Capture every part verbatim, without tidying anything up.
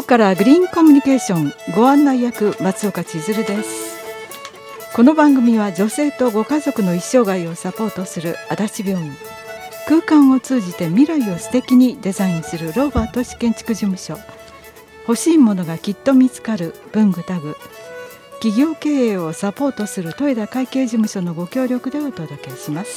からグリーンコミュニケーションご案内役松岡千鶴です。この番組は女性とご家族の一生涯をサポートする足立病院、空間を通じて未来を素敵にデザインするローバー都市建築事務所、欲しいものがきっと見つかる文具タグ、企業経営をサポートする豊田会計事務所のご協力でお届けします。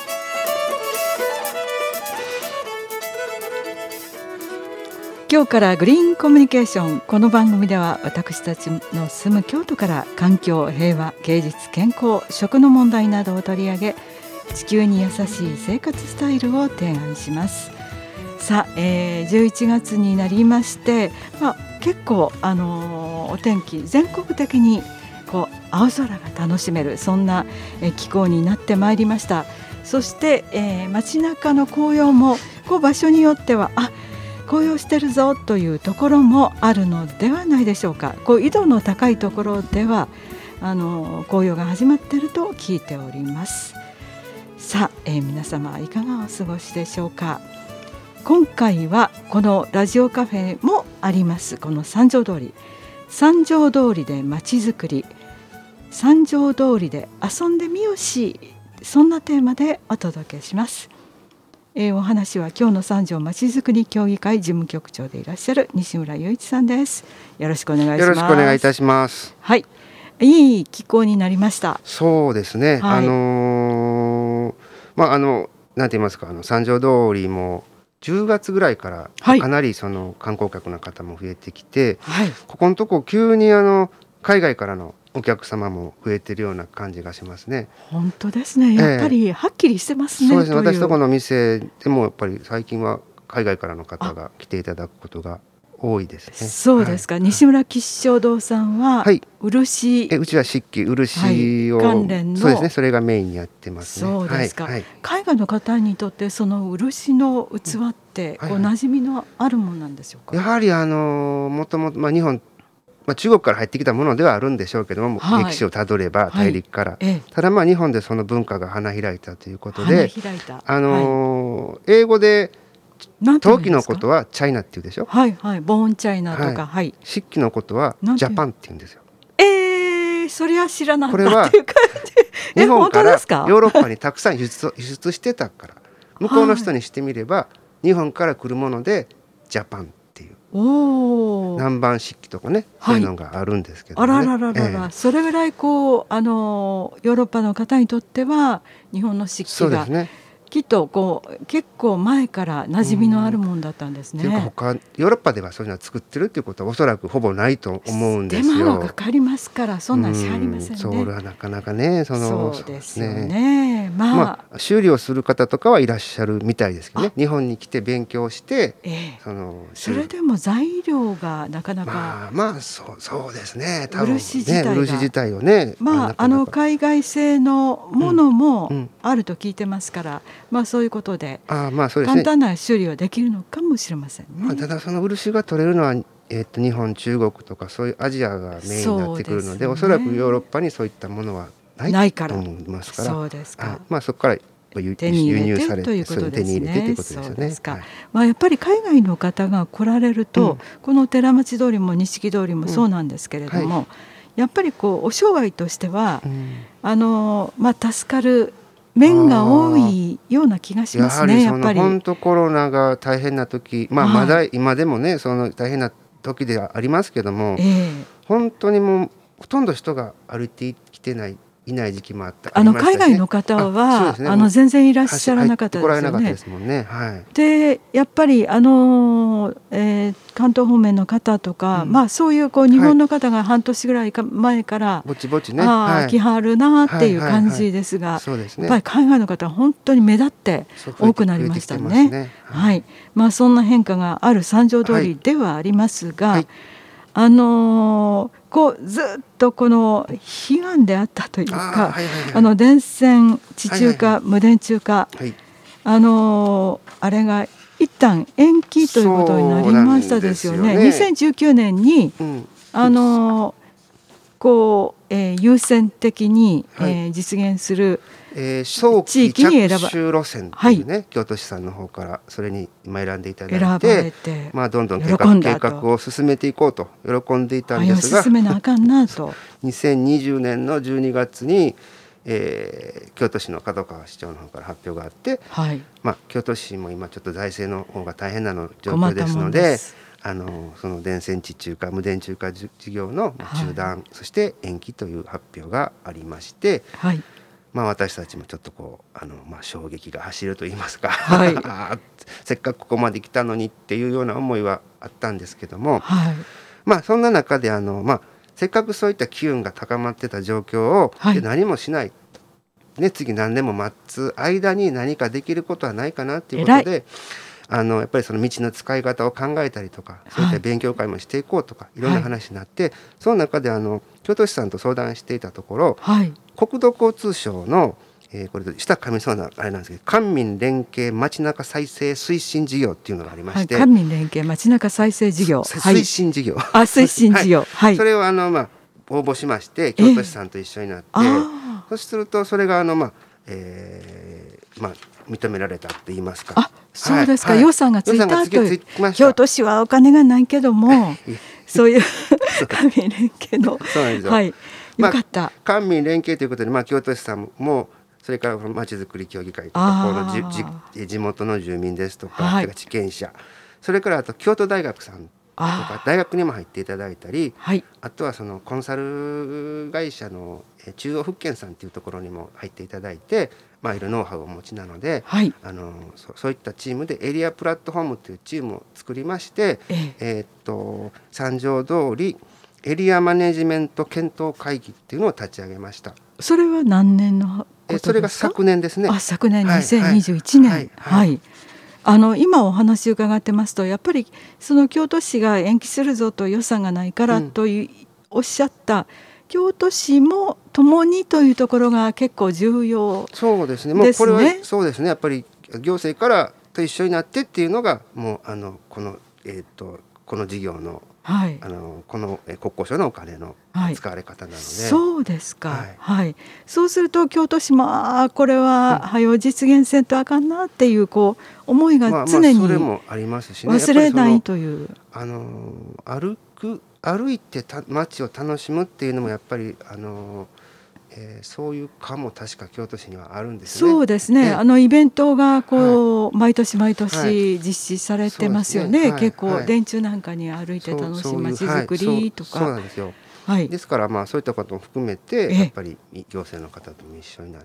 今日からグリーンコミュニケーション、この番組では私たちの住む京都から環境、平和、芸術、健康、食の問題などを取り上げ、地球に優しい生活スタイルを提案します。さあ、えー、じゅういちがつになりまして、まあ、結構、あのー、お天気全国的にこう青空が楽しめる、そんな、えー、気候になってまいりました。そして、えー、街中の紅葉もこう場所によってはあ紅葉してるぞというところもあるのではないでしょうか。こう緯度の高いところではあの紅葉が始まっていると聞いております。さあ、えー、皆様いかがお過ごしでしょうか。今回はこのラジオカフェもありますこの三条通り、三条通りでまちづくり、三条通りで遊んでみよし、そんなテーマでお届けします。えー、お話は今日の三条まちづくり協議会事務局長でいらっしゃる西村雄一さんです。よろしくお願いします。 よろしくお願いいたします。 はい、いい気候になりました。 そうですね、はい、あのー、まああのなんて言いますか、あの三条通りもじゅうがつぐらいからかなりその観光客の方も増えてきて、はい、ここのとこ急にあの海外からのお客様も増えているような感じがしますね。 本当ですね、やっぱりはっきりしてますね。 えー、そうですね、私とこの店でもやっぱり最近は海外からの方が来ていただくことが多いですね。 そうですか、はい、西村吉祥堂さんは、はい、漆、 えうちは漆器漆を、はい、関連のそうですね、それがメインにやってますね。 そうですか、 はいはい、 海外の方にとってその漆の器ってこう馴染みのあるものなんでしょうか。 やはりあのもともと、まあ、日本まあ、中国から入ってきたものではあるんでしょうけども、はい、歴史をたどれば大陸から、はい、ただまあ日本でその文化が花開いたということで、あのーはい、英語で陶器のことはチャイナっていうでしょ。 はいはい、ボーンチャイナとか、はい、 漆器のことはジャパンっていうんですよ。 えー、それは知らなかった。 これは日本からヨーロッパにたくさん輸出、輸出してたから、向こうの人にしてみれば、はい、日本から来るものでジャパンっていう、お南蛮漆器とかね、はい、そういうのがあるんですけどね。 あららららら、えー、それぐらいこうあのヨーロッパの方にとっては日本の漆器がそうですね、きっとこう結構前から馴染みのあるもんだったんですね。 というか他ヨーロッパではそういうのは作ってるっていうことはおそらくほぼないと思うんですよ。 手間がかかりますからそんなんしありませんね。 それはなかなかね、そのそうですよね。まあ、 まあ、修理をする方とかはいらっしゃるみたいですけどね。日本に来て勉強して、ええ、そのそれでも材料がなかなかまあまあそうそうですね。 多分ね、漆自体が漆自体をね、 まあ、なかなかあの海外製のものもあると聞いてますから、うんうん、まあそういうことで、あまあそうですね、簡単な修理はできるのかもしれませんね。 まあ、ただその漆が取れるのは、えー、と日本、中国とかそういうアジアがメインになってくるの で, で、ね、おそらくヨーロッパにそういったものはないと思いますから、 そうですか、 まあ、そこから輸入されてということですね。 手に入れてということですよね。そうですか、 はい、まあ、やっぱり海外の方が来られると、うん、この寺町通りも錦通りもそうなんですけれども、うんはい、やっぱりこうお商売としては、うん、あのまあ、助かる面が多いような気がしますね。 やはりその本当コロナが大変な時、まあ、まだ今でもね、その大変な時ではありますけども、えー、本当にもうほとんど人が歩いてきてないいない時期もあった、 あの海外の方は あ、ね、あの全然いらっしゃらなかったですよね。来られなかったですもんね。はい、でやっぱりあの、えー、関東方面の方とか、うん、まあ、そういう、こう日本の方が半年ぐらいか前から、はい、 ぼちぼちね、 あ、はい、来はるなっていう感じですが、やっぱり海外の方は本当に目立って多くなりましたね。ね、はい、まあ、そんな変化がある三条通りではありますが、はいはい、あのー、こうずっとこの悲願であったというか、あ、はいはいはい、あの電線地中化、はいはい、無電柱化、はい、あのー、あれが一旦延期ということになりましたですよね。にせんじゅうきゅうねんに、うん、あのー、 構、えー、優先的に、 はいえー、実現するえー、早期着手路線というね、はい、京都市さんの方からそれに今選んでいただいて、てまあ、どんどん計画、計画を進めていこうと喜んでいたんですが、 進めなあかんなとにせんにじゅうねんのじゅうにがつに、えー、京都市の門川市長の方から発表があって、はいまあ、京都市も今ちょっと財政の方が大変なの状況ですので、あのその電線地中化無電柱化事業の中断、はい、そして延期という発表がありまして、はいまあ、私たちもちょっとこうあの、まあ、衝撃が走ると言いますか、はい、せっかくここまで来たのにっていうような思いはあったんですけども、はいまあ、そんな中であの、まあ、せっかくそういった機運が高まってた状況を、はい、で何もしない、ね、次何年も待つ間に何かできることはないかなということで、あのやっぱりその道の使い方を考えたりとか、そういった勉強会もしていこうとか、はい、いろんな話になって、はい、その中であの京都市さんと相談していたところ、はい、国土交通省の、えー、これ下噛みそうなあれなんですけど、官民連携街中再生推進事業っていうのがありまして、 はい、官民連携街中再生事業、 推進事業、 はい、あ推進事業、はいはい、 それをあの、まあ、応募しまして京都市さんと一緒になって、えー、そうするとそれがあの、まあえーまあ、認められたって言いますか。 あそうですか、はい、予算がついたという京都市はお金がないけどもそういう官民連携のそうなんですよ、 はい、よかった、 まあ、官民連携ということで、まあ、京都市さんもそれからまちづくり協議会とかこのじじ地元の住民ですとか、はい、地権者、それからあと京都大学さんとか大学にも入っていただいたり、はい、あとはそのコンサル会社の中央福建さんというところにも入っていただいて、まあ、いろノウハウをお持ちなので、はい、あの そ, そういったチームでエリアプラットフォームというチームを作りまして、えええー、っと三条通りエリアマネジメント検討会議っていうのを立ち上げました。 それは何年のことですか？ えそれが昨年ですね。 あ昨年、はい、にせんにじゅういちねん、はいはいはい、あの今お話伺ってますとやっぱりその京都市が延期するぞと予算がないからという、うん、おっしゃった京都市も共にというところが結構重要ですね。 そうですね。もうこれはそうですね。やっぱり行政からと一緒になってっていうのがもうあのこのえっとこの事業の、はい、あのこの国交省のお金の使われ方なので、はい、 そうですか、はいはい、そうすると京都市もあこれは早う実現せんとあかんなっていうこう思いが常に忘れないという、 あの歩く歩いてた街を楽しむっていうのもやっぱりあの、えー、そういう課も確か京都市にはあるんですね。 そうですね、あのイベントがこう、はい、毎年毎年実施されてますよね、はいはい、結構、はい、電柱なんかに歩いて楽しい街づくりとか、 そう、そうなんですよ、はい、ですからまあそういったことも含めてやっぱり行政の方とも一緒になって、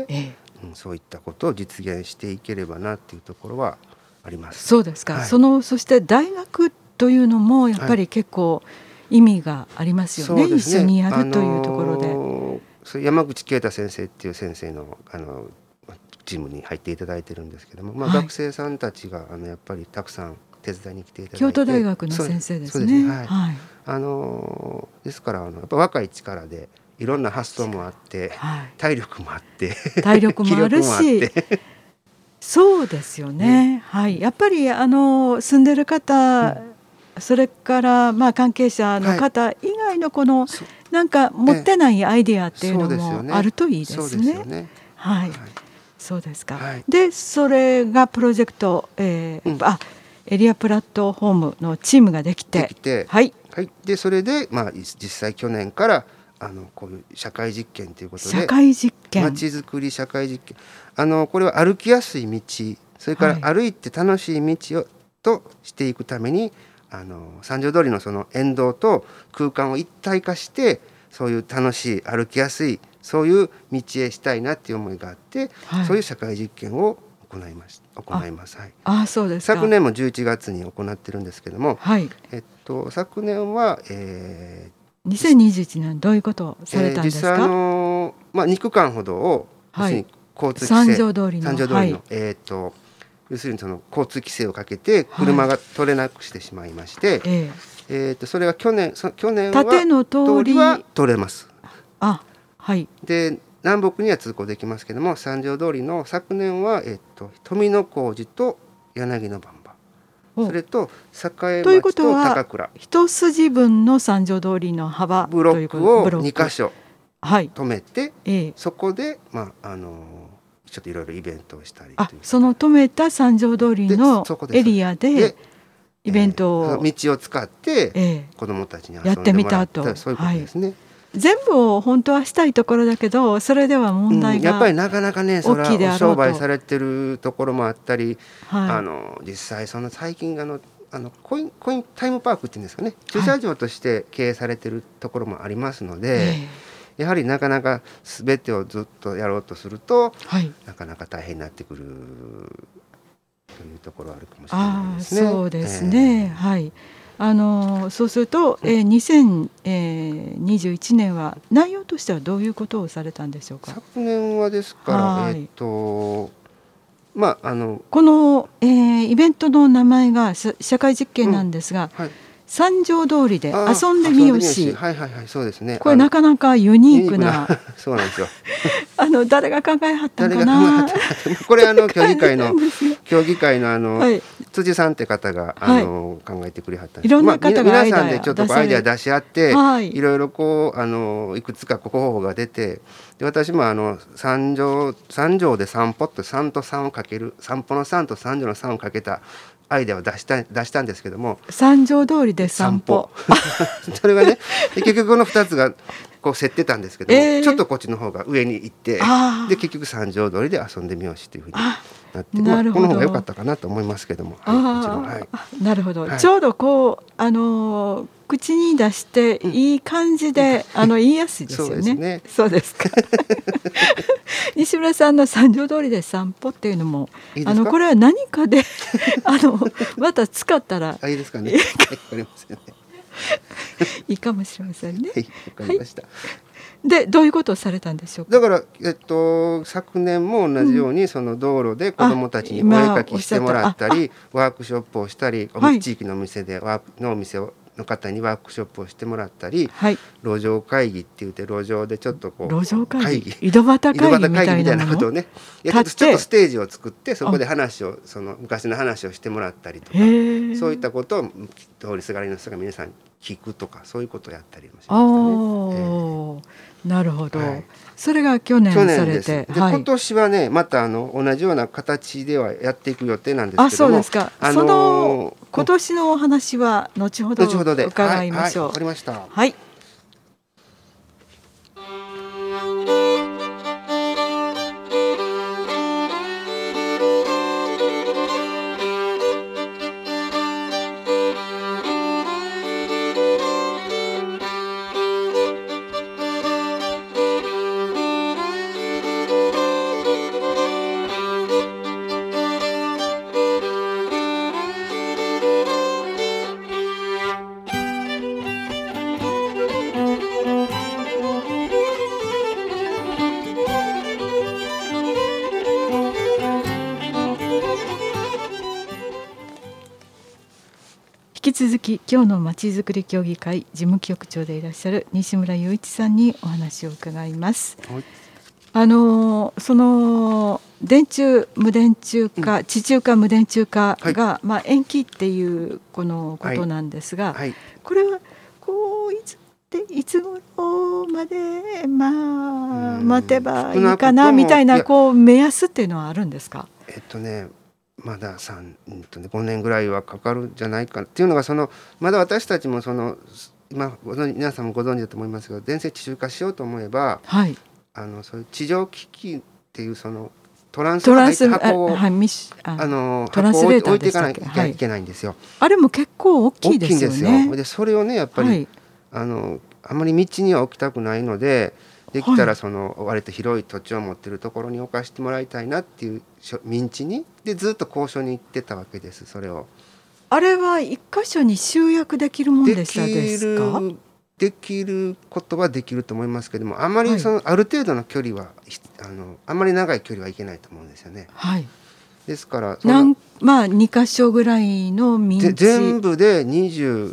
えうん、そういったことを実現していければなっていうところはあります。 そうですか、はい、そのそして大学というのもやっぱり結構、はい意味がありますよ ね, ね一緒にやるというところで、あのー、山口啓太先生っていう先生 の, あのチームに入っていただいてるんですけども、まあ、学生さんたちがあのやっぱりたくさん手伝いに来ていただいて、 京都大学の先生ですね。はいはい、 あのー、ですからあのやっぱ若い力でいろんな発想もあって、はい、体力もあって体力もあるしそうですよ ね, ね、はい、やっぱりあの住んでる方、うんそれからまあ関係者の方以外のこのなんか持ってないアイデアっていうのもあるといいですね。はい、そうですか。でそれがプロジェクト、えーうん、あエリアプラットフォームのチームができて、 できてはいはい、でそれでまあ実際去年からあのこういう社会実験ということで社会実験まちづくり社会実験あのこれは歩きやすい道それから歩いて楽しい道をとしていくためにあの三条通りのその沿道と空間を一体化してそういう楽しい歩きやすいそういう道へしたいなっていう思いがあって、はい、そういう社会実験を行います行います、はい、 あそうですか。 昨年もじゅういちがつに行ってるんですけども、はいえっと、昨年は、えー、にせんにじゅういちねんどういうことをされたんですか？ えー、実際あの、まあ、に区間ほどを、はい、交通規制三条通りの、 三条通りの、はい、えー、っと要するにその交通規制をかけて車が通れなくしてしまいまして、はいええー、とそれは去年そ去年は縦の通りは通れます。 あ、はい、 で南北には通行できますけども三条通りの昨年は、えー、と富野小路と柳の番場それと栄町と高倉一筋分の三条通りの幅ブロックをにかしょ止めて、はい、そこで、まあ、あのちょっといろいろイベントをしたりあその止めた三条通りのエリアでイベントを、 えー、道を使って子どもたちに遊んでもらった、やってみたとそういうことですね、はい、 全部を本当はしたいところだけどそれでは問題が、うん、 やっぱりなかなかねそれは商売されてるところもあったり、はい、あの実際その最近あのあのコイン、コインタイムパークっていうんですかね駐車場として経営されてるところもありますので、はい、やはりなかなか全てをずっとやろうとすると、はい、なかなか大変になってくるというところはあるかもしれないですね。 あそうですね、えー、はいあのそうすると、えー、にせんにじゅういちねんは内容としてはどういうことをされたんでしょうか。 昨年はですから、えーとまあ、あのこの、えー、イベントの名前が社会実験なんですが、うんはい、三条通りで遊んでみよし、 はいはいはい、そうですね。 これなかなかユニークなそうなんですよあの誰が考えはったのかな。 これあの協議会の協議会のあの、はい、辻さんって方があの、はい、考えてくれはったんです。 いろんな方が皆さんでちょっとアイデア出し合って、はい、いろいろこうあのいくつか候補が出て、で私もあの三条三条で散歩ってさんとさんをかける散歩のさんと三条のさんをかけたアイデアを出した出したんですけども、 三条通りで散歩それがね結局このふたつがこう競ってたんですけども、えー、ちょっとこっちの方が上に行ってで結局三条通りで遊んでみようしというふうになって、まあ、この方が良かったかなと思いますけども、はい、もちろん、はい、 なるほど、はい、ちょうどこうあのー口に出していい感じで、うん、あの言いやすいですよね。そうですね。そうですか西村さんの三条通りで散歩っていうのもいいあのこれは何かであのまた使ったらあいいですかね。わかりませんね。 いいかもしれませんね。 はい、わかりました。はい、 でどういうことをされたんでしょうか。 だから、えっと、昨年も同じように、うん、その道路で子どもたちにお絵かきしてもらったりワークショップをしたり、はい、地域のお店でワークのお店をの方にワークショップをしてもらったり、はい、路上会議って言って路上でちょっとこう路上会議井戸端会議みたいなことをねやちょっとちょっとステージを作ってそこで話をその昔の話をしてもらったりとかそういったことを通りすがりの人が皆さん聞くとかそういうことをやったりもしましたね。 えー、なるほど、はい、それが去年されて去年です。で、はい、今年はねまたあの同じような形ではやっていく予定なんですけども、あ、そうですか。 あのー、その今年のお話は後ほど伺いましょう。 はい、わかりました。 はい。引き続き今日のまちづくり協議会事務局長でいらっしゃる西村雄一さんにお話を伺います。はい、あのその電柱無電柱化、うん、地中化無電柱化が、はい、まあ、延期っていうこのことなんですが、はいはい、これはこういつでいつ頃まで、まあ、待てばいいかなみたいなこう目安っていうのはあるんですか。 えっとねまださん、ごねんぐらいはかかるんじゃないかっていうのがそのまだ私たちもその今ご存じ皆さんもご存知だと思いますけど電線地中化しようと思えば、はい、あのそういう地上機器っていうそのトランスが入った箱をあの箱を置いていかなきゃいけないんですよ。はい、 あれも結構大きいですよね。大きいんですよ。 でそれをねやっぱり、はい、あのあまり道には置きたくないのでできたらその割と広い土地を持っているところに置かせてもらいたいなっていう民地にでずっと交渉に行ってたわけです。それをあれは一箇所に集約できるもんでしたですか。 できることはできると思いますけどもあまりその、はい、ある程度の距離はあのあまり長い距離はいけないと思うんですよね。はい、ですからなんまあに箇所ぐらいの民地全部でにじゅ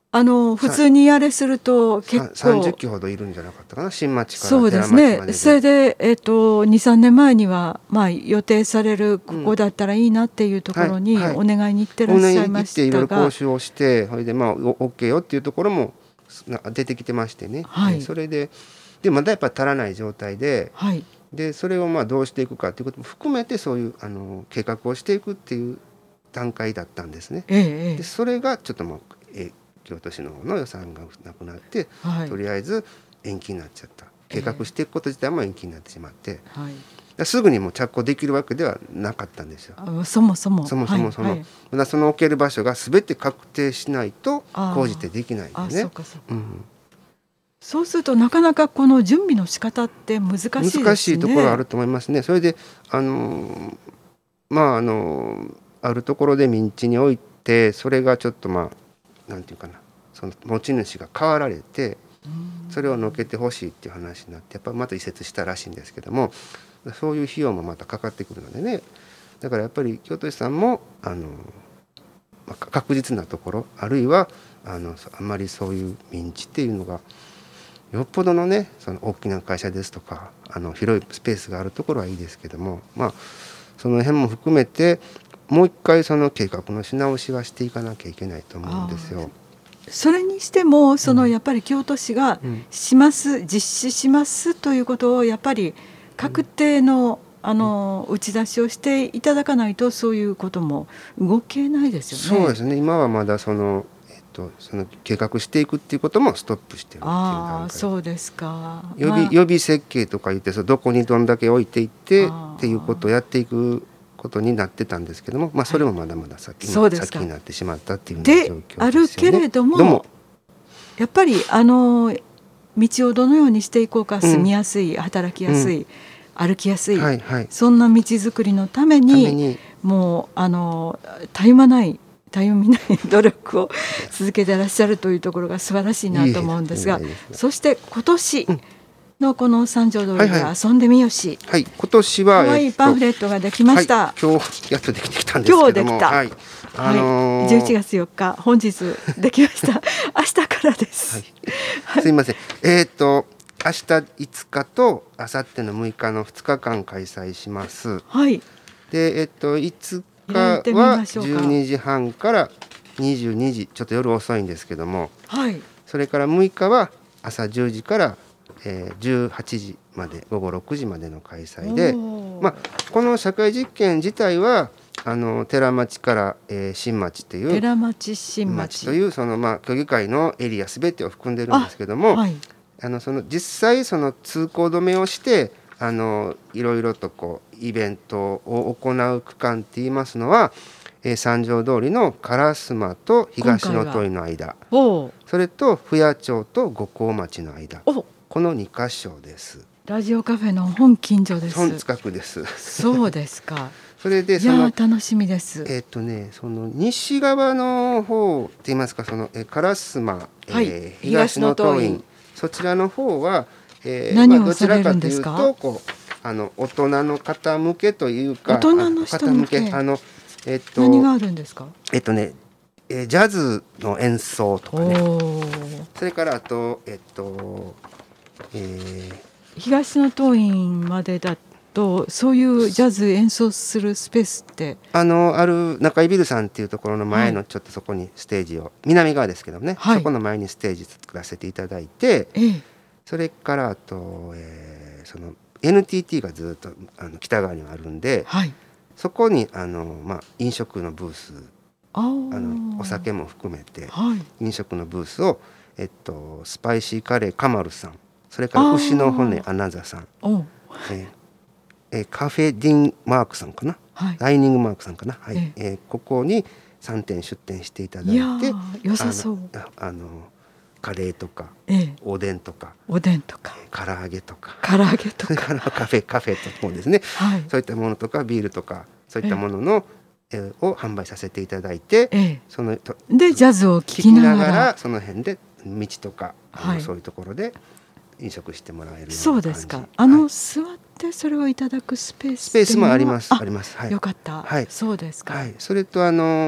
あの普通にあれすると結構さんじゅっきほどいるんじゃなかったかな、新町からそうですね。それで、えー、とにさんねんまえには、まあ、予定されるここだったらいいなっていうところにお願いに行ってらっしゃいましたが、 いろいろ交渉をして、それでまあ OK よっていうところも出てきてましてね、はい、それででまだやっぱ足らない状態で、はい、でそれをまあどうしていくかということも含めてそういうあの計画をしていくっていう段階だったんですね。ええ、でそれがちょっともう、え京都市の方の予算がなくなって、はい、とりあえず延期になっちゃった。計画していくこと自体も延期になってしまって、えーはい、すぐにもう着工できるわけではなかったんですよ。 そもそもそもそもその、はいはい、その置ける場所が全て確定しないと工事ってできないんでね。 そうかそうか、うん、そうするとなかなかこの準備の仕方って難しいですね。 難しいところあると思いますね。それであのまああのあるところで民地においてそれがちょっとまあなんていうかな、その持ち主が変わられて、それをのけてほしいっていう話になってやっぱまた移設したらしいんですけども、そういう費用もまたかかってくるのでね、だからやっぱり京都市さんもあの、まあ、確実なところあるいはあのあんまりそういう民地っていうのがよっぽどのねその大きな会社ですとかあの広いスペースがあるところはいいですけども、まあその辺も含めてもう一回その計画のし直しはしていかなきゃいけないと思うんですよ。 それにしてもそのやっぱり京都市がします、うん、実施しますということをやっぱり確定の、あの打ち出しをしていただかないとそういうことも動けないですよね。 そうですね。今はまだその、えっと、その計画していくっていうこともストップしてるっていう段階。 ああ、そうですか。 予備、まあ、予備設計とか言ってそどこにどんだけ置いていってっていうことをやっていくことになってたんですけども、まあ、それもまだまだ先に、はい、先になってしまったっていう状況ですよね。 であるけれども、どもやっぱりあの道をどのようにしていこうか、住みやすい、うん、働きやすい、うん、歩きやすい、はいはい、そんな道づくりのために、ためにもうあのたゆまないたゆみない努力を続けてらっしゃるというところが素晴らしいなと思うんですが、いいですね、そして今年のこの三条通りが遊んでみよし、 はいはい、今年は可愛いパンフレットができました、 はい、今日やっとできてきたんですけども、 今日できた、 はい、あのーはい、じゅういちがつよっか本日できました明日からです、 はい、すいません、えーと明日いつかと明後日のむいかのふつかかん開催します。はい。で、えっといつかはじゅうにじはんからにじゅうにじ、ちょっと夜遅いんですけども、はい。それからむいかは朝じゅうじから、えー、じゅうはちじまで、午後ろくじまでの開催で、まあこの社会実験自体はあの寺町から、えー、新町という寺町新町というそのまあ協議会のエリアすべてを含んでるんですけども。はい、あのその実際その通行止めをしてあのいろいろとこうイベントを行う区間って言いますのは、えー、三条通りの烏丸と東の通りの間、それと府谷町と五香町の間、このにかしょです。 ラジオカフェの本近所です。 本近くです。 そうですか。 それでそのいや楽しみです。 えっとねその西側の方って言いますか、その烏丸、はい、えー、東の通りそちらの方は、えー、 何をされるんですか？ まあ、どちらかというとこうあの大人の方向けというか、 大人の人向け、 あの、えっと、 何があるんですか？ えっとね、えー、ジャズの演奏とかね、それからあとえっと、えー、東の当院までだとそういうジャズ演奏するスペースってあのある中井ビルさんっていうところの前のちょっとそこにステージを、はい、南側ですけどね、はい、そこの前にステージ作らせていただいて、ええ、それからあと、えー、その エヌティーティー がずっとあの北側にはあるんで、はい、そこにあの、まあ、飲食のブース、あのお酒も含めて、はい、飲食のブースを、えっと、スパイシーカレーカマルさん、それから牛の骨アナザさん、えーえー、カフェディンマークさんかな、はい、ダイニングマークさんかな、はい、ええー、ここにさんてん出店していただいて、いや良さそう、 あの、あのカレーとか、ええ、おでんとかおでんとか唐揚げとか唐揚げとかそれからカフェカフェともですね、はい、そういったものとかビールとかそういったものの、ええ、を販売させていただいて、ええ、そのでジャズを聴きながらその辺で道とか、はい、そういうところで飲食してもらえるような感じ。 そうですか。あの、はい、座ってそれをいただくスペーススペースもありますあります、 はい、よかった、はい、そうですか、 はい、それとあの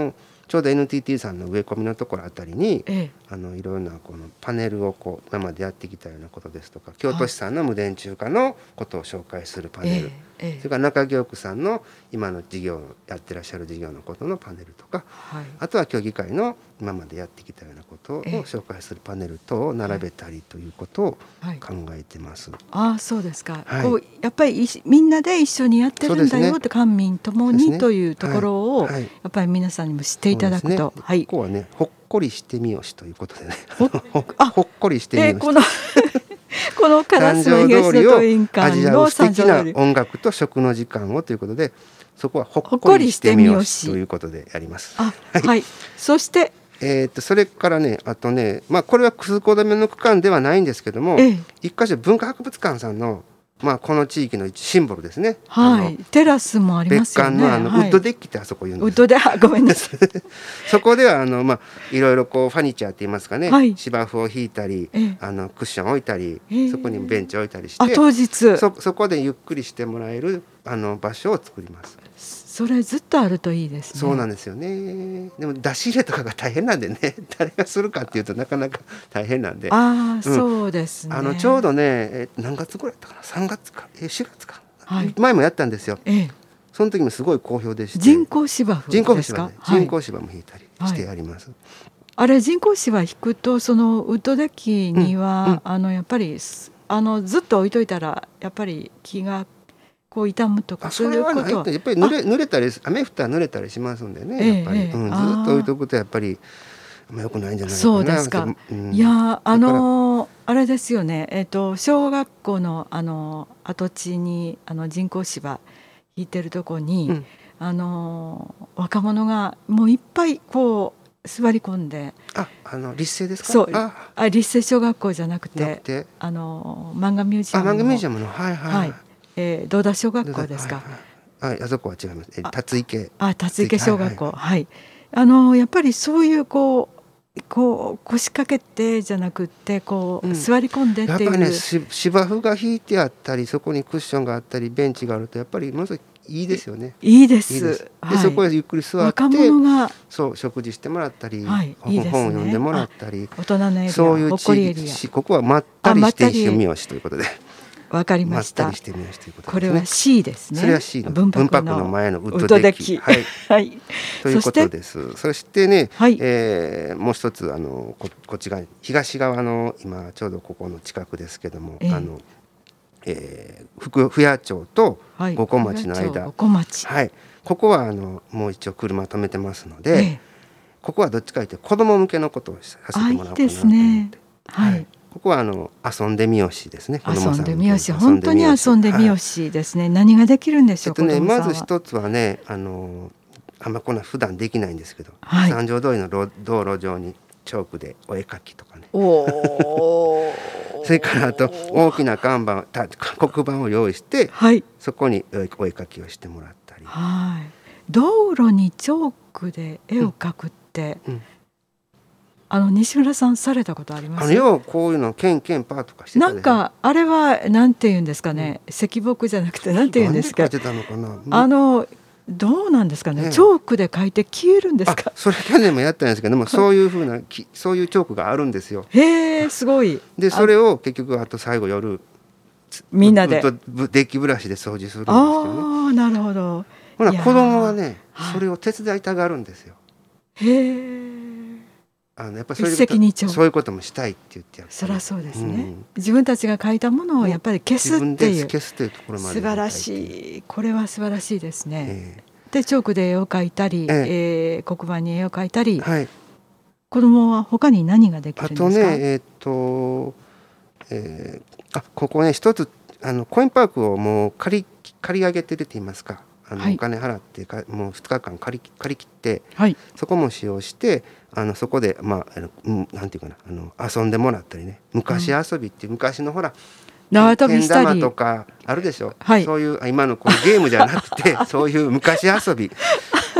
ちょうど エヌティーティー さんの植え込みのところあたりに、 ええ、 あのいろんなこのパネルをこう今までやってきたようなことですとか、京都市さんの無電柱化のことを紹介するパネル、 ええええ、 それから中京区さんの今の事業やってらっしゃる事業のことのパネルとか、 はい、 あとは協議会の今までやってきたようなことを紹介するパネル等を並べたりということを考えてます。 はい、ああそうですか、 はい、 こうやっぱりみんなで一緒にやってるんだよって、官民ともにというところを、はいはい、やっぱり皆さんにも知っていただくと、 ね、はい、ここはねほっこりしてみよしということでねほ, ほっこりしてみよし、えー、このこの烏の東の都院館の素敵な音楽と食の時間をということで、そこはほっこりしてみよしということでやります。 あ、はい、はい、そしてえー、とそれからね、あとね、まあ、これは通行止めの区間ではないんですけども、ええ、一箇所文化博物館さんの、まあ、この地域のシンボルですね、 はい、テラスもありますよね。 別館の、あの、はい、ウッドデッキってあそこ言うんです。 ウッドデッキ、ごめんなさいそこではあの、まあ、いろいろこうファニチャーって言いますかね、はい、芝生を引いたり、ええ、あのクッション置いたり、え、そこにベンチ置いたりして、 あ、当日そ, そこでゆっくりしてもらえるあの場所を作ります。 それずっとあるといいですね。 そうなんですよね。でも出し入れとかが大変なんでね、誰がするかっていうとなかなか大変なんで。 ああ、うん、そうですね。 あのちょうどね、え何月ぐらいだったかな、さんがつか、えしがつか、はい、前もやったんですよ、ええ、その時もすごい好評でして、 人工芝生ですか。 人工芝、ね、人工芝も引いたりしてやります、はい、 あれ人工芝引くとそのウッドデッキには、うんうん、あのやっぱりあのずっと置いといたらやっぱり木がこう傷むとか、 そういうことはないと、やっぱり濡れ、濡れたり、雨降ったら濡れたりしますんでね、やっぱり、ええ、うん、ずっと置いとくとやっぱり良くないんじゃないかな。 そうですか、うん、いやあのあれですよね、えーと、小学校のあの跡地にあの人工芝引いてるとこに、うん、あの若者がもういっぱいこう座り込んで、 あ、あの立成ですか。 そう、 ああ立成小学校じゃなくて、 なくてあの漫画ミュージアムの、 あ漫画ミュージアムの、はいはい、はい、 えー、道田小学校ですか。 はいはい、あ, あそこは違います。え辰池。 あ、辰池小学校。はい、はいはい、あのやっぱりそういうこうこう腰掛けてじゃなくってこう、うん、座り込んでっていう。 やっぱりね、芝生が引いてあったり、そこにクッションがあったり、ベンチがあるとやっぱりものすごいいいですよね。 いいです。いいです。 で、はい、そこへゆっくり座って若者がそう食事してもらったり、 はい、いいですね、 本を読んでもらったり、 大人のエリア、 そういう地域、ここはまったりしてみよしということで。 わかりました。 まったりしてみよしということですね。 これは C ですね。 それは C の文博の前のウッドデッキ。はい。はい、ということです。そしてね、はい、えー、もう一つあの こ, こっち側東側の今ちょうどここの近くですけども、えー、あの、えー、福府谷町と五湖町の間、 五湖町、 はい、ここはあのもう一応車止めてますので、えー、ここはどっちかというと子ども向けのことをさせてもらおうかなと思って。いいですね。はい。はい、ここはあの遊んでみよしですね。 遊んでみよし、本当に遊んでみよしですね。はい、何ができるんでしょうか。 えっとね、まず一つはね、あのあんまこんな普段できないんですけど、はい、三条通りの道路上にチョークでお絵描きとかね。おそれからあと大きな看板、黒板を用意して、はい、そこにお絵描きをしてもらったり。 はい。道路にチョークで絵を描くって。うんうん、あの西村さんされたことあります？ あのようこういうのケンケンパーとかしてた、ね、 なんかあれはなんて言うんですかね、うん、石木じゃなくてなんて言うんですか。 なんで描いてたのかな。 あのどうなんですかね、ね、チョークで描いて消えるんですか。 それ去年もやったんですけども、そういう風なそういうチョークがあるんですよ。 へー、すごい。 でそれを結局あと最後夜みんなでデッキブラシで掃除するんですけどね。 ああ、なるほど。 ほら子供はね、それを手伝いたがるんですよ。 へー。 あのやっぱりそういうことそういうこともしたいって言ってやっぱりそりゃそうですね、うん、自分たちが書いたものをやっぱり消すっていう、 消すというところまで素晴らしい。これは素晴らしいですね、えー、でチョークで絵を描いたり、えーえー、黒板に絵を描いたり、はい、子供は他に何ができるんですか。 あとねえー、っと、えー、あここね一つあのコインパークをもう借り借り上げてるって言いますか、あのお金払ってか、はい、もうふつかかん借り借り切って、はい、そこも使用してあのそこで、まあ、なんていうかな、あの遊んでもらったりね、昔遊びっていう、うん、昔のほら縄跳びしたりけん玉とかあるでしょ、はい、そういう今のこのゲームじゃなくてそういう昔遊びそ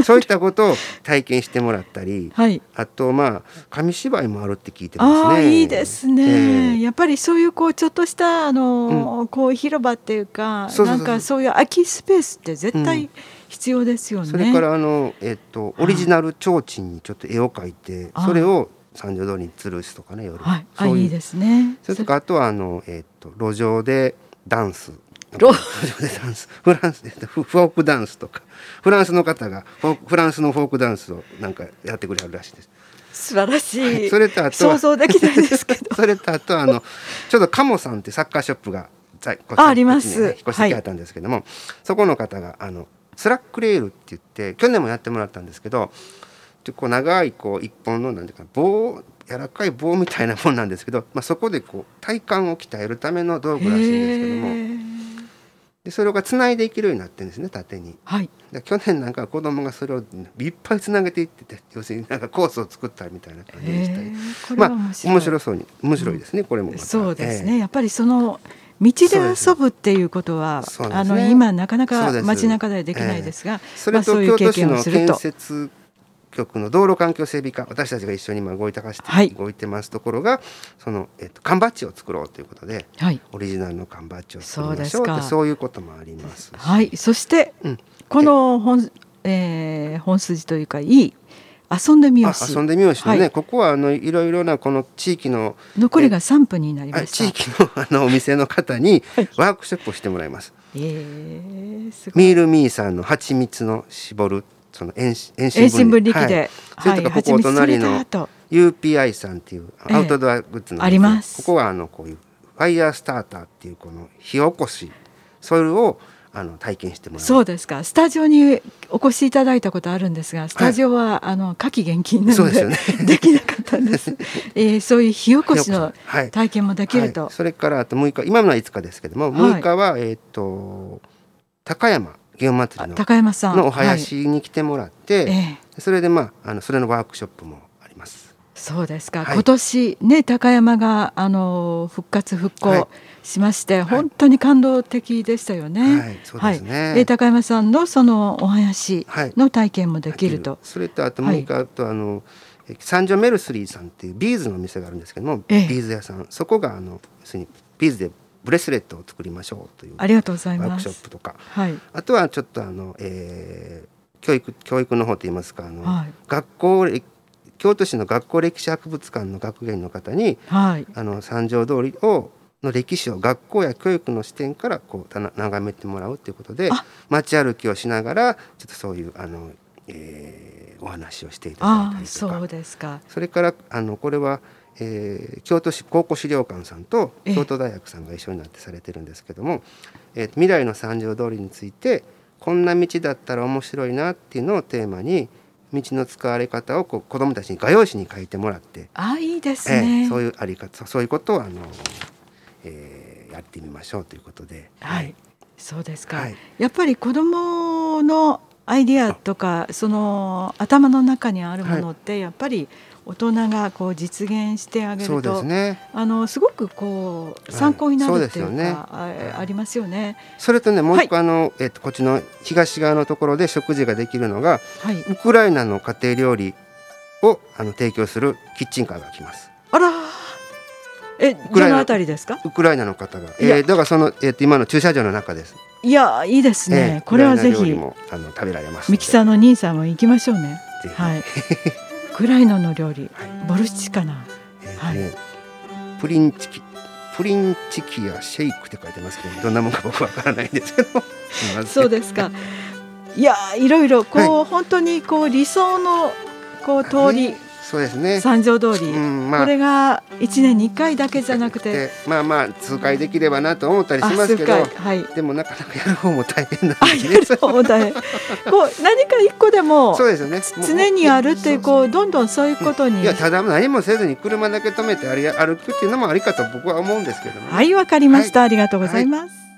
そういったことを体験してもらったり、はい、あとまあ紙芝居もあるって聞いてますね。 あ、いいですね、えー、やっぱりそういうこうちょっとしたあの、うん、こう広場っていうか、そうそうそう、なんかそういう空きスペースって絶対必要ですよね、うん、 それからあの、えー、とオリジナル提灯にちょっと絵を描いて、それを三条通りに吊るすとかね、夜、はい、そういう、あ、いいですね。それとかあとはあの、えー、と路上でダンス路上でダンスフランスでフォークダンスとか、フランスの方がフランスのフォークダンスをなんかやってくれるらしいです。 素晴らしい、はい、 それとあと想像できないですけどそれとあとあのちょっとカモさんってサッカーショップがあ, あります、 引っ越してきたんですけども、はい、そこの方があのスラックレールって言って去年もやってもらったんですけど、こう長いこう一本のなんていうか棒、柔らかい棒みたいなもんなんですけど、まあ、そこでこう体幹を鍛えるための道具らしいんですけども、でそれがつないでいけるようになってるんですね、縦に、はい、で去年なんか子供がそれをいっぱいつなげていってて、要するになんかコースを作ったみたいな感じでしたり、これは面白い、まあ、面白そうに面白いですね、うん、これもまたそうですね、えー、やっぱりその道で遊ぶっていうことは、ね、あの今なかなか街中ではできないですが、 それと京都市の建設局の道路環境整備課、私たちが一緒に今動いて、はい、動いてますところがその、えっと、缶バッジを作ろうということで、はい、オリジナルの缶バッジを作りましょうって、そういうこともあります。 はい、そして、うん、この本、えー、本筋というかいい遊んでみよし、 遊んでみよしのね、はい、ここはあのいろいろなこの地域の残りがさんぷんになりました。 地域のあのお店の方にワークショップをしてもらいます。 えー、すごいミールミーさんの蜂蜜の絞るその遠心分離器で、 はい、それとかここお隣の ユーピーアイ さんっていうアウトドアグッズなんです、えー、あります。ここはあのこういうファイヤースターターっていうこの火起こし、それをあの体験してもらう。 そうですか。スタジオにお越しいただいたことあるんですが、スタジオは、はい、あの夏季厳禁なの で, で, ね、できなかったんです、えー、そういう火起こしの体験もできると、 はいはい、それからあとむいか、今のはいつかですけども、むいかは、えー、と高山祇園祭の高山さんのお囃子に来てもらって、はい、えー、それで、まあ、あのそれのワークショップもあります。 そうですか、はい、今年ね高山があの復活復興しまして、はい、本当に感動的でしたよね。はい、そうですね。はい、で高山さんのそのお囃子の体験もできると、はい、 それとあともう一回、はい、あとあの三条メルスリーさんっていうビーズの店があるんですけども、ええ、ビーズ屋さん、そこがあの要するにビーズでブレスレットを作りましょうというありがとうございますワークショップとか、はい、あとはちょっとあの、えー、教育教育の方といいますか、あの、はい、学校京都市の学校歴史博物館の学芸員の方に、はい、あの三条通りをの歴史を学校や教育の視点からこう眺めてもらうということで、街歩きをしながらちょっとそういうあの、えー、お話をしていただいたりとか、 そうですか。 それからあのこれは、えー、京都市考古資料館さんと京都大学さんが一緒になってされてるんですけども、えー、未来の三条通りについてこんな道だったら面白いなっていうのをテーマに道の使われ方をこう子どもたちに画用紙に書いてもらって、 あ、いいですね、 えー、そういうあり方、そういうことをあの、えー、やってみましょうということで、 はい、はい、そうですか、はい、やっぱり子どものアイディアとかその頭の中にあるものってやっぱり大人がこう実現してあげると、そうですね、あのすごくこう参考になるっていうか、はい、そうですよね、あ, ありますよね。 それとねもう一個、はい、あのえっとこっちの東側のところで食事ができるのが、はい、ウクライナの家庭料理をあの提供するキッチンカーが来ます。 あら、え、どのあたりですか？ ウクライナの方が、えー、だからその、えー、と今の駐車場の中です。 いや、いいですね、えー、これはぜひもあの食べられます。 ミキサーの兄さんも行きましょうね。ぜひ、はい、ウクライナの料理、はい、ボルシチかな、えーね、はい、 プリンチキプリンチキやシェイクって書いてますけど、どんなもんか僕はわからないんですけどそうですか。いや、いろいろこう、はい、本当にこう理想のこう通り、ね、そうですね、三条通り、うん、まあ、これがいちねんにいっかいだけじゃなくて、 まあまあ通過できればなと思ったりしますけど、はい、でもなかなかやる方も大変なんですね。 やる方も大変こう何か一個でもそうですよ、ね、常にあるっていうこうどんどんそういうことに、 いや、ただ何もせずに車だけ止めて歩くっていうのもありかと僕は思うんですけども、ね、 はい、わかりました、はい、ありがとうございます。はい。